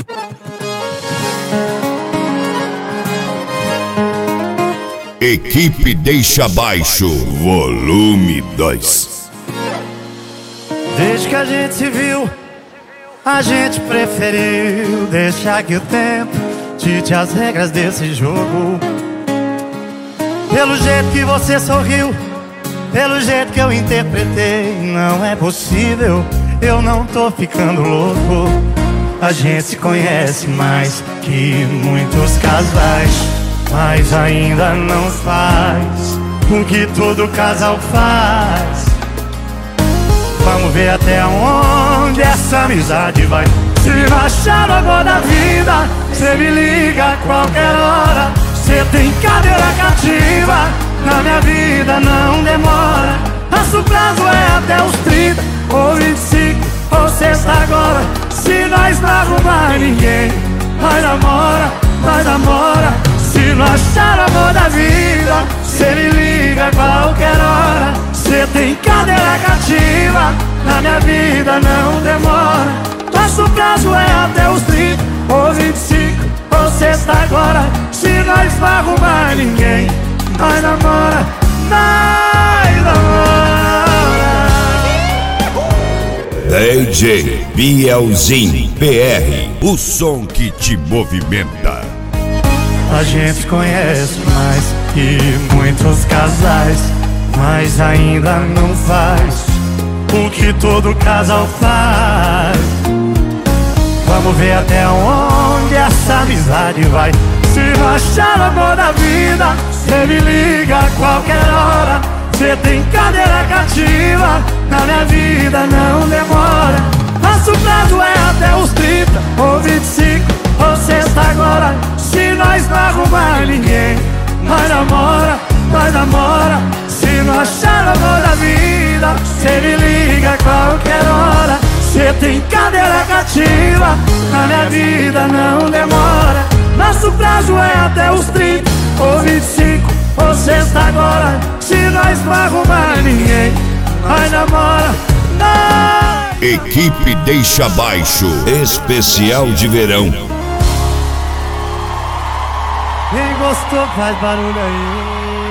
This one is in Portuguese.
Equipe Deixa Baixo, volume 2. Desde que a gente se viu, a gente preferiu deixar que o tempo dite as regras desse jogo. Pelo jeito que você sorriu, pelo jeito que eu interpretei, não é possível, eu não tô ficando louco. A gente se conhece mais que muitos casais, mas ainda não faz o que todo casal faz. Vamos ver até onde essa amizade vai. Se não achar o amor da vida, cê me liga a qualquer hora. Cê tem cadeira cativa, na minha vida não demora. Nosso prazo é até os 30 ou 25 ou sexta agora. Se nós não arrumar ninguém, nós namora, nós namora. Se não achar o amor da vida, cê me liga a qualquer hora. Cê tem cadeira cativa, na minha vida não demora. Nosso prazo é até os 30 ou 25 ou sexta agora. Se nós não arrumar ninguém, nós namora, nós namora. DJ Bielzinho PR, o som que te movimenta. A gente se conhece mais que muitos casais, mas ainda não faz o que todo casal faz. Vamos ver até onde essa amizade vai. Se não achar o amor da vida, cê me liga a qualquer hora. Cê tem cadeira cativa, na minha vida não demora. Nosso prazo é até os 30 ou 25 ou sexta agora. Se nós não arrumar ninguém, nós namora, nós namora. Se não achar o amor da vida, cê me liga a qualquer hora. Cê tem cadeira cativa, na minha vida não demora. Nosso prazo é até os 30 ou 25 ou sexta agora. Se nós não arrumar ninguém, nós namora, nós... Equipe Deixa Baixo, especial de verão. Quem gostou faz barulho aí.